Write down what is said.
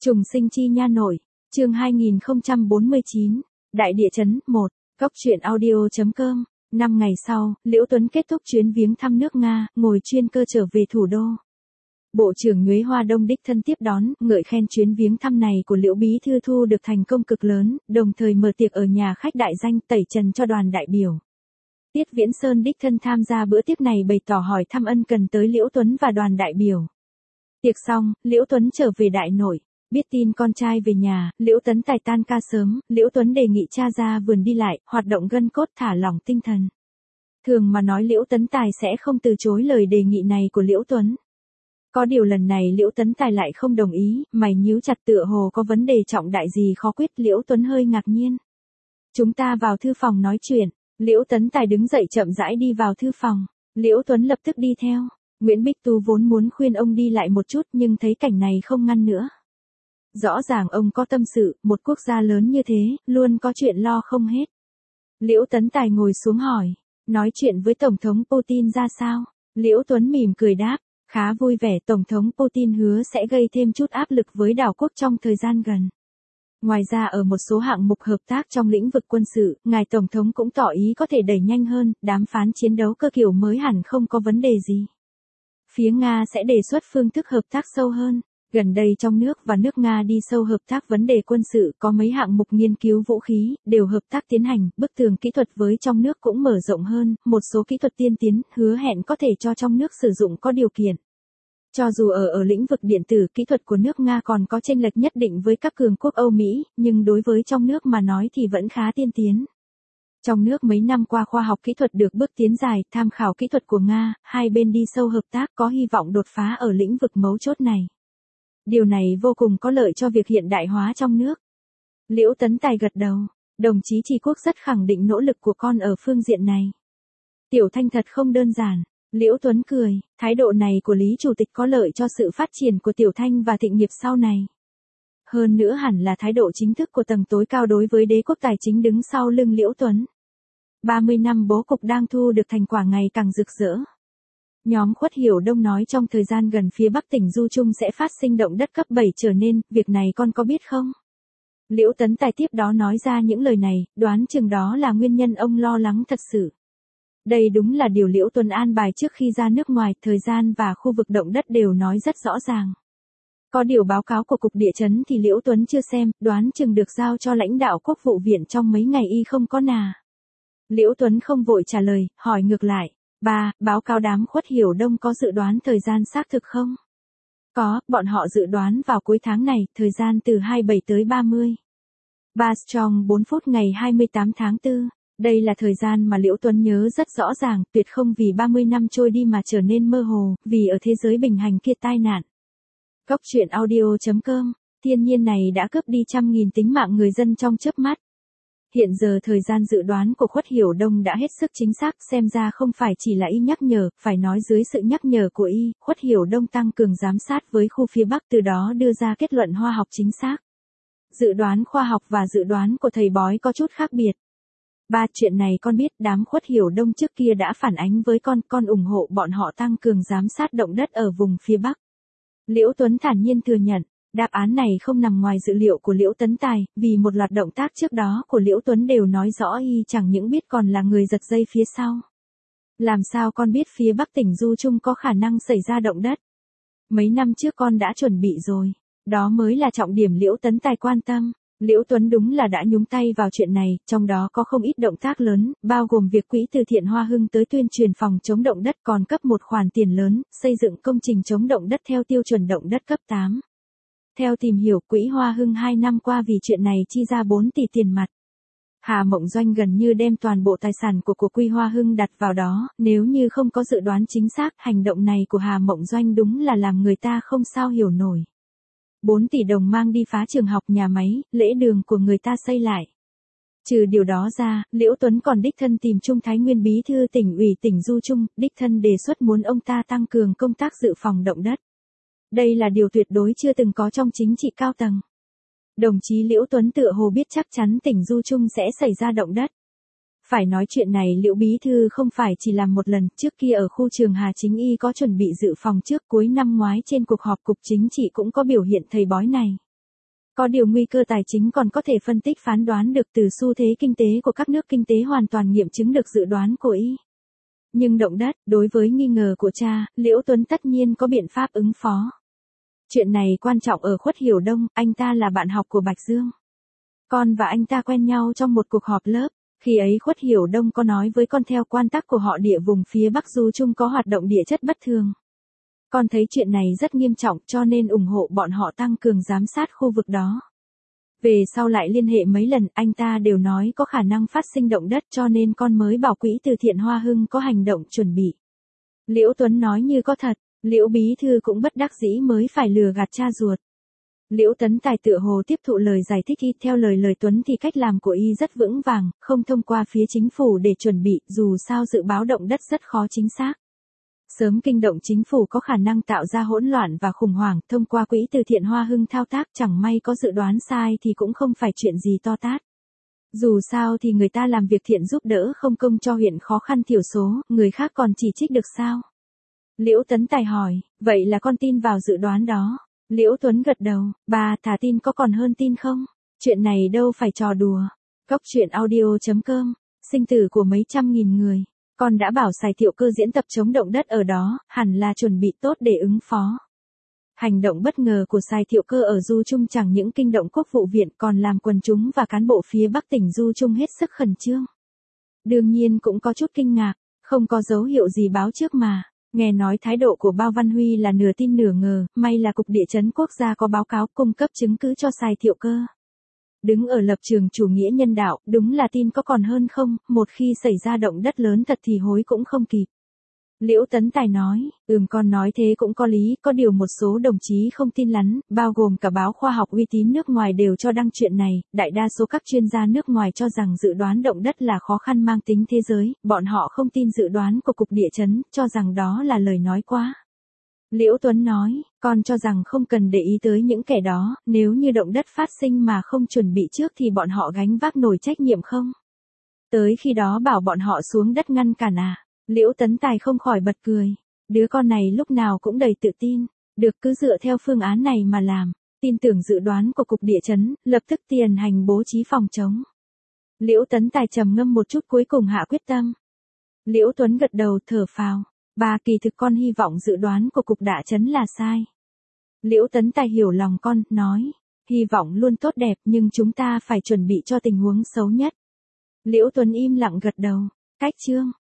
Trùng sinh chi nha nội, chương 2049, Đại địa chấn 1, Cốc truyện audio.com. 5 ngày sau, Liễu Tuấn kết thúc chuyến viếng thăm nước Nga, ngồi chuyên cơ trở về thủ đô. Bộ trưởng Nhuế Hoa Đông đích thân tiếp đón, ngợi khen chuyến viếng thăm này của Liễu Bí Thư thu được thành công cực lớn, đồng thời mở tiệc ở nhà khách đại danh tẩy trần cho đoàn đại biểu. Tiết Viễn Sơn đích thân tham gia bữa tiệc này bày tỏ hỏi thăm ân cần tới Liễu Tuấn và đoàn đại biểu. Tiệc xong, Liễu Tuấn trở về đại nội. Biết tin con trai về nhà, Liễu Tấn Tài tan ca sớm, Liễu Tuấn đề nghị cha ra vườn đi lại, hoạt động gân cốt thả lỏng tinh thần. Thường mà nói Liễu Tấn Tài sẽ không từ chối lời đề nghị này của Liễu Tuấn. Có điều lần này Liễu Tấn Tài lại không đồng ý, mày nhíu chặt tựa hồ có vấn đề trọng đại gì khó quyết. Liễu Tuấn hơi ngạc nhiên. Chúng ta vào thư phòng nói chuyện. Liễu Tấn Tài đứng dậy chậm rãi đi vào thư phòng. Liễu Tuấn lập tức đi theo. Nguyễn Bích Tu vốn muốn khuyên ông đi lại một chút nhưng thấy cảnh này không ngăn nữa. Rõ ràng ông có tâm sự, một quốc gia lớn như thế, luôn có chuyện lo không hết. Liễu Tấn Tài ngồi xuống hỏi, nói chuyện với Tổng thống Putin ra sao? Liễu Tuấn mỉm cười đáp, khá vui vẻ. Tổng thống Putin hứa sẽ gây thêm chút áp lực với đảo quốc trong thời gian gần. Ngoài ra ở một số hạng mục hợp tác trong lĩnh vực quân sự, ngài Tổng thống cũng tỏ ý có thể đẩy nhanh hơn, đàm phán chiến đấu cơ kiểu mới hẳn không có vấn đề gì. Phía Nga sẽ đề xuất phương thức hợp tác sâu hơn. Gần đây trong nước và nước Nga đi sâu hợp tác vấn đề quân sự, có mấy hạng mục nghiên cứu vũ khí, đều hợp tác tiến hành, bức tường kỹ thuật với trong nước cũng mở rộng hơn, một số kỹ thuật tiên tiến, hứa hẹn có thể cho trong nước sử dụng có điều kiện. Cho dù ở lĩnh vực điện tử, kỹ thuật của nước Nga còn có chênh lệch nhất định với các cường quốc Âu Mỹ, nhưng đối với trong nước mà nói thì vẫn khá tiên tiến. Trong nước mấy năm qua khoa học kỹ thuật được bước tiến dài, tham khảo kỹ thuật của Nga, hai bên đi sâu hợp tác có hy vọng đột phá ở lĩnh vực mấu chốt này. Điều này vô cùng có lợi cho việc hiện đại hóa trong nước. Liễu Tấn Tài gật đầu, đồng chí Tri Quốc rất khẳng định nỗ lực của con ở phương diện này. Tiểu Thanh thật không đơn giản. Liễu Tuấn cười, thái độ này của Lý Chủ tịch có lợi cho sự phát triển của Tiểu Thanh và Thịnh nghiệp sau này. Hơn nữa hẳn là thái độ chính thức của tầng tối cao đối với đế quốc tài chính đứng sau lưng Liễu Tuấn. 30 năm bố cục đang thu được thành quả ngày càng rực rỡ. Nhóm Khuất Hiểu Đông nói trong thời gian gần phía Bắc tỉnh Du Trung sẽ phát sinh động đất cấp 7 trở nên, việc này con có biết không? Liễu Tấn Tài tiếp đó nói ra những lời này, đoán chừng đó là nguyên nhân ông lo lắng thật sự. Đây đúng là điều Liễu Tuấn an bài trước khi ra nước ngoài, thời gian và khu vực động đất đều nói rất rõ ràng. Có điều báo cáo của Cục Địa chấn thì Liễu Tuấn chưa xem, đoán chừng được giao cho lãnh đạo Quốc vụ viện trong mấy ngày y không có nà. Liễu Tuấn không vội trả lời, hỏi ngược lại. Ba, báo cáo đám Khuất Hiểu Đông có dự đoán thời gian xác thực không? Có, bọn họ dự đoán vào cuối tháng này, thời gian từ 27 tới 30. 3 Strong 4 phút ngày 28 tháng 4. Đây là thời gian mà Liễu Tuấn nhớ rất rõ ràng, tuyệt không vì 30 năm trôi đi mà trở nên mơ hồ, vì ở thế giới bình hành kia tai nạn. Cốc truyện audio.com, thiên nhiên này đã cướp đi trăm nghìn tính mạng người dân trong chớp mắt. Hiện giờ thời gian dự đoán của Khuất Hiểu Đông đã hết sức chính xác, xem ra không phải chỉ là y nhắc nhở, phải nói dưới sự nhắc nhở của y, Khuất Hiểu Đông tăng cường giám sát với khu phía Bắc, từ đó đưa ra kết luận khoa học chính xác. Dự đoán khoa học và dự đoán của thầy bói có chút khác biệt. Ba, chuyện này con biết, đám Khuất Hiểu Đông trước kia đã phản ánh với con ủng hộ bọn họ tăng cường giám sát động đất ở vùng phía Bắc. Liễu Tuấn thản nhiên thừa nhận. Đáp án này không nằm ngoài dự liệu của Liễu Tấn Tài, vì một loạt động tác trước đó của Liễu Tuấn đều nói rõ y chẳng những biết còn là người giật dây phía sau. Làm sao con biết phía Bắc tỉnh Du Trung có khả năng xảy ra động đất? Mấy năm trước con đã chuẩn bị rồi. Đó mới là trọng điểm Liễu Tấn Tài quan tâm. Liễu Tuấn đúng là đã nhúng tay vào chuyện này, trong đó có không ít động tác lớn, bao gồm việc quỹ từ thiện Hoa Hưng tới tuyên truyền phòng chống động đất, còn cấp một khoản tiền lớn, xây dựng công trình chống động đất theo tiêu chuẩn động đất cấp 8. Theo tìm hiểu, quỹ Hoa Hưng 2 năm qua vì chuyện này chi ra 4 tỷ tiền mặt. Hà Mộng Doanh gần như đem toàn bộ tài sản của quỹ Hoa Hưng đặt vào đó, nếu như không có dự đoán chính xác, hành động này của Hà Mộng Doanh đúng là làm người ta không sao hiểu nổi. 4 tỷ đồng mang đi phá trường học, nhà máy, lễ đường của người ta xây lại. Trừ điều đó ra, Liễu Tuấn còn đích thân tìm Trung Thái Nguyên Bí thư tỉnh ủy tỉnh Du Trung, đích thân đề xuất muốn ông ta tăng cường công tác dự phòng động đất. Đây là điều tuyệt đối chưa từng có trong chính trị cao tầng. Đồng chí Liễu Tuấn tựa hồ biết chắc chắn tỉnh Du Trung sẽ xảy ra động đất. Phải nói chuyện này Liễu Bí Thư không phải chỉ làm một lần, trước kia ở khu trường Hà Chính Y có chuẩn bị dự phòng trước, cuối năm ngoái trên cuộc họp cục chính trị cũng có biểu hiện thầy bói này. Có điều nguy cơ tài chính còn có thể phân tích phán đoán được từ xu thế kinh tế của các nước kinh tế hoàn toàn nghiệm chứng được dự đoán của y. Nhưng động đất, đối với nghi ngờ của cha, Liễu Tuấn tất nhiên có biện pháp ứng phó. Chuyện này quan trọng ở Khuất Hiểu Đông, anh ta là bạn học của Bạch Dương. Con và anh ta quen nhau trong một cuộc họp lớp. Khi ấy Khuất Hiểu Đông có nói với con theo quan tắc của họ địa vùng phía Bắc Du Trung có hoạt động địa chất bất thường. Con thấy chuyện này rất nghiêm trọng cho nên ủng hộ bọn họ tăng cường giám sát khu vực đó. Về sau lại liên hệ mấy lần anh ta đều nói có khả năng phát sinh động đất cho nên con mới bảo quỹ từ thiện Hoa Hưng có hành động chuẩn bị. Liễu Tuấn nói như có thật, Liễu bí thư cũng bất đắc dĩ mới phải lừa gạt cha ruột. Liễu Tấn Tài tựa hồ tiếp thụ lời giải thích y, theo lời Tuấn thì cách làm của y rất vững vàng, không thông qua phía chính phủ để chuẩn bị, dù sao dự báo động đất rất khó chính xác. Sớm kinh động chính phủ có khả năng tạo ra hỗn loạn và khủng hoảng, thông qua quỹ từ thiện Hoa Hưng thao tác, chẳng may có dự đoán sai thì cũng không phải chuyện gì to tát. Dù sao thì người ta làm việc thiện giúp đỡ không công cho huyện khó khăn thiểu số, người khác còn chỉ trích được sao? Liễu Tấn Tài hỏi, vậy là con tin vào dự đoán đó? Liễu Tuấn gật đầu, bà thà tin có còn hơn tin không? Chuyện này đâu phải trò đùa. Cóc truyện audio.com, sinh tử của mấy trăm nghìn người. Con đã bảo Sài Thiệu Cơ diễn tập chống động đất ở đó, hẳn là chuẩn bị tốt để ứng phó. Hành động bất ngờ của Sài Thiệu Cơ ở Du Trung chẳng những kinh động Quốc vụ viện còn làm quần chúng và cán bộ phía Bắc tỉnh Du Trung hết sức khẩn trương. Đương nhiên cũng có chút kinh ngạc, không có dấu hiệu gì báo trước mà. Nghe nói thái độ của Bao Văn Huy là nửa tin nửa ngờ, may là Cục Địa chấn Quốc gia có báo cáo cung cấp chứng cứ cho Sài Thiệu Cơ. Đứng ở lập trường chủ nghĩa nhân đạo, đúng là tin có còn hơn không, một khi xảy ra động đất lớn thật thì hối cũng không kịp. Liễu Tấn Tài nói, con nói thế cũng có lý, có điều một số đồng chí không tin lắm, bao gồm cả báo khoa học uy tín nước ngoài đều cho đăng chuyện này, đại đa số các chuyên gia nước ngoài cho rằng dự đoán động đất là khó khăn mang tính thế giới, bọn họ không tin dự đoán của Cục Địa chấn, cho rằng đó là lời nói quá. Liễu Tuấn nói, con cho rằng không cần để ý tới những kẻ đó, nếu như động đất phát sinh mà không chuẩn bị trước thì bọn họ gánh vác nổi trách nhiệm không? Tới khi đó bảo bọn họ xuống đất ngăn cản à? Liễu Tấn Tài không khỏi bật cười. Đứa con này lúc nào cũng đầy tự tin, được cứ dựa theo phương án này mà làm, tin tưởng dự đoán của Cục Địa chấn, lập tức tiền hành bố trí phòng chống. Liễu Tấn Tài trầm ngâm một chút cuối cùng hạ quyết tâm. Liễu Tuấn gật đầu thở phào. Bà kỳ thực con hy vọng dự đoán của Cục Địa chấn là sai. Liễu Tấn Tài hiểu lòng con, nói, hy vọng luôn tốt đẹp nhưng chúng ta phải chuẩn bị cho tình huống xấu nhất. Liễu Tuấn im lặng gật đầu, cách chương.